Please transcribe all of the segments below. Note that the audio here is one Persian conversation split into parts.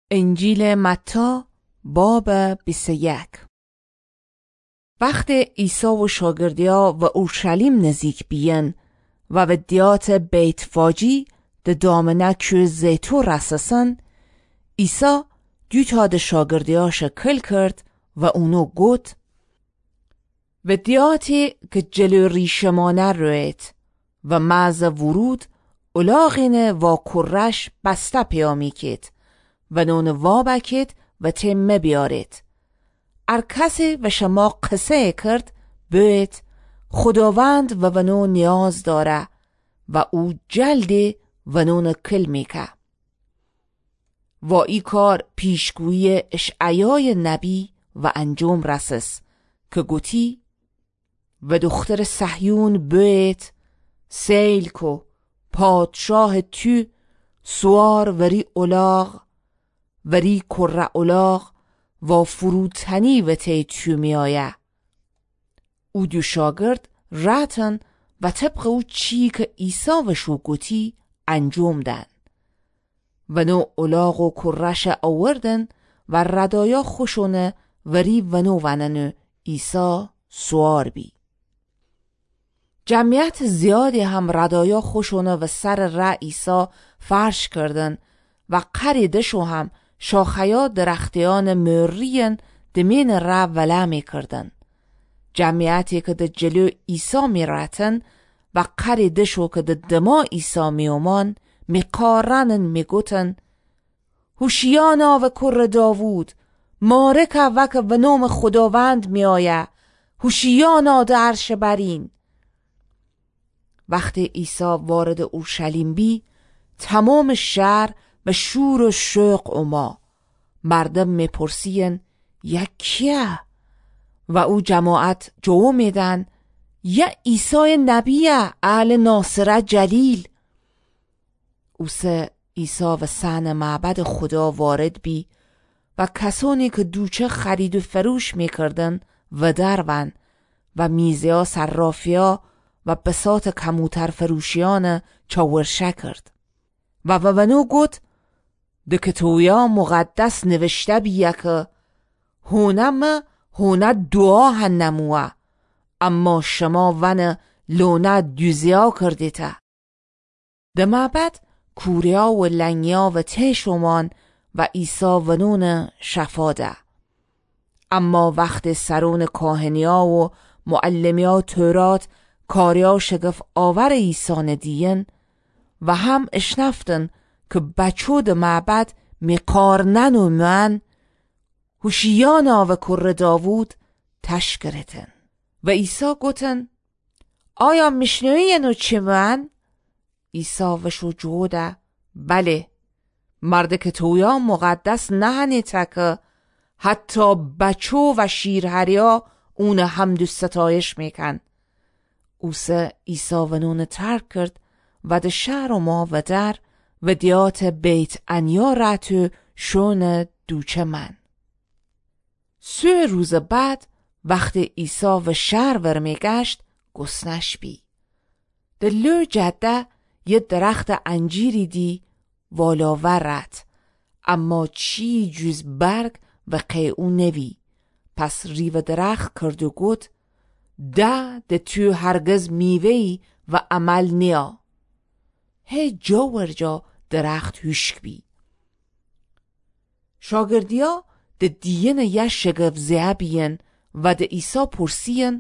انجیل متی باب 21. وقت عیسی و شاگردیا و اورشلیم نزدیک بیان و به دیات بیت فاجی ده دامنه کوه زیتون رسسن، عیسی دوتا ده شاگردیاش کل کرد و اونو گفت: و دیاتی که جلو ریشمانه رویت و معز ورود الاغین و کرش بسته پیامی کت و نون وابکت و تمه بیارید. ار کسی و شما قصه کرد بیت خداوند و ونو نیاز داره و او جلدی و نون کل میکه. و ای کار پیشگویی اشعیای نبی و انجام رسس که گوتی: و دختر صهیون بیت سیل کو پادشاه تو سوار وری اولاغ وری کره اولاغ و فروتنی و تی تو می آیه. او دو شاگرد راتن و طبق او چی که عیسی و شو گوتی انجام دن و نو اولاغ و کرش آوردن و ردایا خوشونه وری و نو وننو عیسی سوار بی. جمعیت زیادی هم ردایا خوشونه و سر عیسی فرش کردن و قریدشو هم شاخیا درختیان مرین دمین وله می کردن. جمعیتی که ده جلو عیسی می راتن و قریدشو که ده دما عیسی می اومان می قارنن می گوتن: هوشیانا و کر داوود، مارک وک و نام خداوند می آیه، هوشیانا ده عرش برین. وقتی عیسی وارد اورشلیم بی، تمام شهر و شور و شوق اوما. مردم میپرسین: یکیه؟ و او جماعت جو میدن: یا عیسی نبیه اهل ناصرت جلیل. او سه عیسی و سن معبد خدا وارد بی و کسانی که دوچه خرید و فروش میکردن و درون و میزیا صرافیا و بساط کموتر فروشیان چاورشه کرد و ونو گوت: ده کتویا مقدس نوشته بیه که هونه دعا هنموه، اما شما ون لونه دوزیا کردیته. ده معبد کوریا و لنگیا و تشومان و عیسی ونون شفاده. اما وقت سرون کاهنیا و معلمیا تورات کاریا شگف آور عیسی ندین و هم اشنفتن که بچو ده معبد میقارنن و من هوشیانا و کر داوود تشکرتن. و عیسی گوتن: آیا مشنوی چی من؟ عیسی و شو جوده: بله، مرد که تویا مقدس نهنی تکه حتی بچو و شیرهریا اون حمد و ستایش میکن. اوسه عیسی و نون ترک کرد و ده شهر و ما و در و دیات بیت انیا رتو شون دوچه من. 3 روز بعد وقت عیسی و شهر ورمیگشت گسنش بی. ده لو جده یه درخت انجیری دی والاور رت، اما چی جز برگ و قیعو نوی. پس ریو درخت کرد و گوت: ده تو هرگز میوهی و عمل نیا. هی جا ورجا درخت هشک بی. شاگردیا ده دیین یه شگف زیبین و ده عیسی پرسین: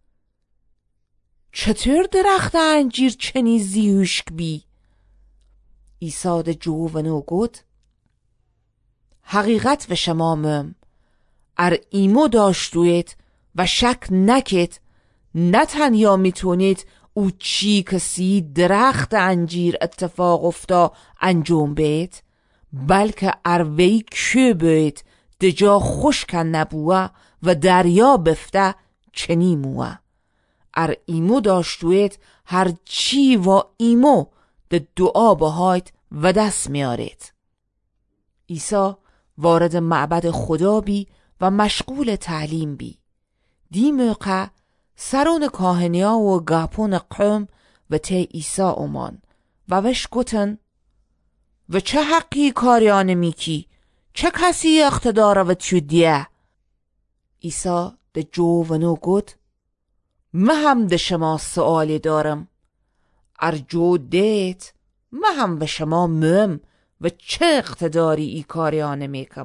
چطور درخت انجیر چنیزی هشک بی؟ عیسی ده جو و نو گوت: حقیقت و شما مم، ار ایمو داشتویت و شک نکت، نه تنیا میتونید او چی کسی درخت انجیر اتفاق افتا انجام بید، بلکه اروی که بید دجا خشک نبوه و دریا بفته چنی موه. ار ایمو داشتوید هر چی و ایمو ده دعا بهایت و دست میارید. عیسی وارد معبد خدا بی و مشغول تعلیم بی. دی موقع سرون کاهنیا و گاپون قوم و تی عیسی اومان و وش گوتن: و چه حقی کاریان میکی؟ چه کسی اقتدار و تودیه؟ عیسی ده جو ونو گوت ما هم ده شما سوالی دارم. ارجو دیت ما هم به شما مهم و چه اقتداری ای کاریانه میکم.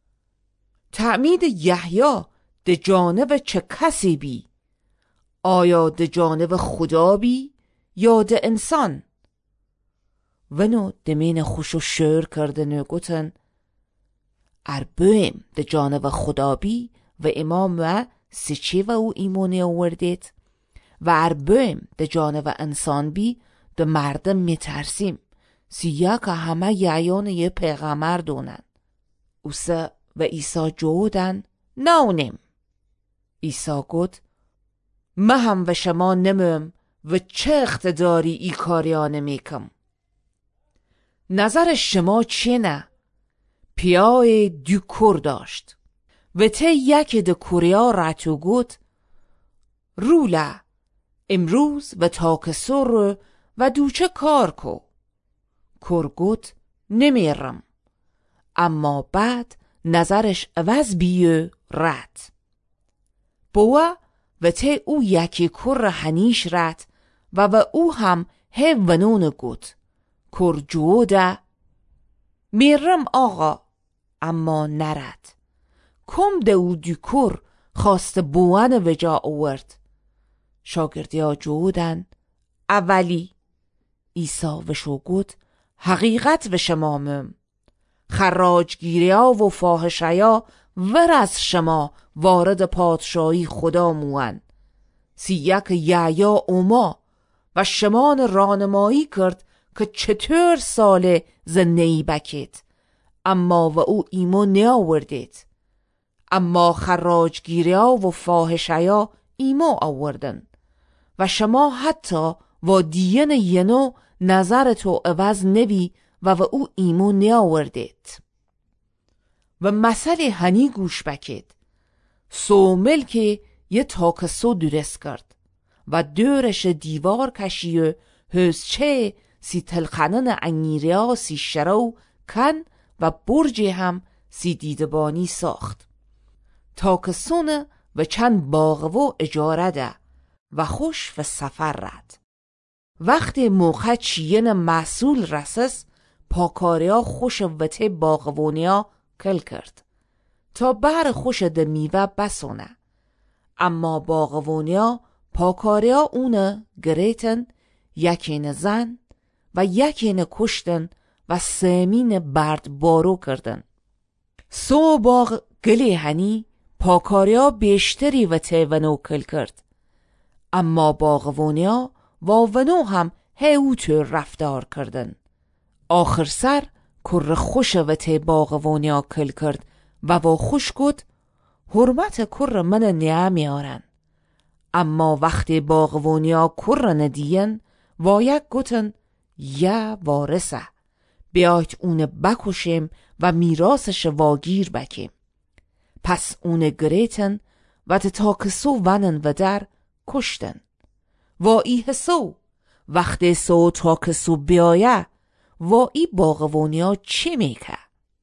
تعمید یحیی ده جانب چه کسی بی؟ آیا ده جانب خدا بی یا ده انسان؟ ونو دمین خوشو شور کردن و گوتن اربویم ده جانب خدا بی و امام و سچی و او ایمونی آوردید و اربویم ده جانب انسان بی ده مردم میترسیم سیا که همه یعیان یه پیغمبر دونن. اوسا و عیسی جودن ناونیم. عیسی گفت ما هم و شما نمیم و چه اقتداری ای کاریانه میکم. نظر شما چیه نه؟ پیای دو کور داشت و ته یک ده کوریا رتو گوت روله امروز و تاکسو رو و دوچه کار کو. کور گوت نمیرم. اما بعد نظرش عوض بیو رد. بوا و ته او یکی کور هنیش رد و او هم هی ونون گوت کور جوده میرم آقا اما نرد. کم ده او دو کور خواست بوان وجا آورد. شاگردی ها جودن اولی. عیسی وشو گوت حقیقت و شما مم. خراجگیری ها و فاحشه ها ور از شما وارد پادشاهی خدا موان. سیک یعیا اوما و شمان رانمایی کرد که چطور ساله زنهی بکید اما و او ایمو نیاوردید. اما خراجگیری ها و فاحشه ها ایمو آوردن و شما حتی و دین ینو نظر تو عوض نبی و او ایمو نیاوردید. و مسئله هنی گوش بکید. سو ملک یه تاکسو درست کرد و دورش دیوار کشی و هزچه سی تلخنن انگیریا سی شرو کن و برج هم سی دیدبانی ساخت. تاکسون و چند باغو اجاره ده و خوش و سفر رد. وقتی موقع چین محصول رسس پاکاریا خوش وته باغوونیا کل کرد تا بر خوش ده میوه بسونه. اما باغوونیا پاکاریا اونه گریتن یکین زن و یکین کشتن و سمین برد بارو کردن. سو باغ گلی هنی پاکاریا بیشتری وته ونو کل کرد. اما باغوونیا و ونو هم هیوتر رفتار کردن. آخر سر کر خوش وته باغوونیا کل کرد و خوش گد حرمت کر من نعمی آرن. اما وقتی باغوونیا کر ندین و یک گوتن یا وارثه بیایت اون بکشیم و میراثش واگیر بکیم. پس اون گریتن و تاکسو ونن و در کشتن. و ای حسو وقتی سو تاکسو بیایه و ای باغوونیا چی میکه؟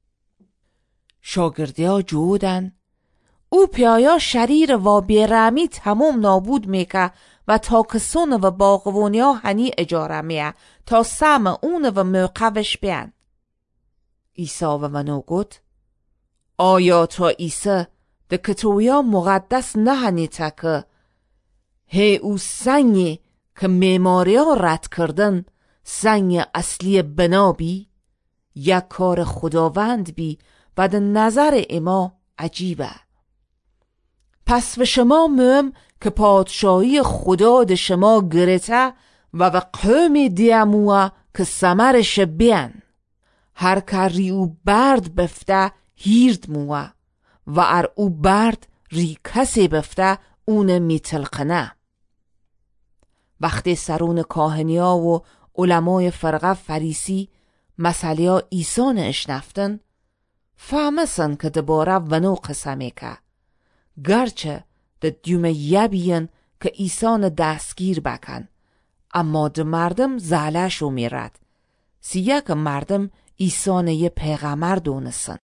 شاگردیا جودن او پیایا شریر و بیرمی تمام نابود میکه و تاکسون و باغوونیا هنی اجاره میه تا سم اون و موقعش بیان. عیسی و منو گوت آیا تا عیسی ده کتویا مقدس نه هنی تکه هی او سنگی که معماری ها رد کردن سنگ اصلی بنابی یک کار خداوند بی و ده نظر اما عجیبه. پس به شما مهم که پادشاهی خدا ده شما گرته و قوم دیموه که سمرش بیان. هر کاری او برد بفته هیرد موه و ار او برد ری کسی بفته اون میتلقنه. وقتی سرون کاهنیا و علمای فرقه فریسی مسئله عیسی اشنفتن فهمسن که دباره ونو قسمه که گرچه ده دیوم یبین که عیسی دستگیر بکن اما ده مردم زعلشو میرد سیه که مردم عیسی یه پیغمبر دونسن.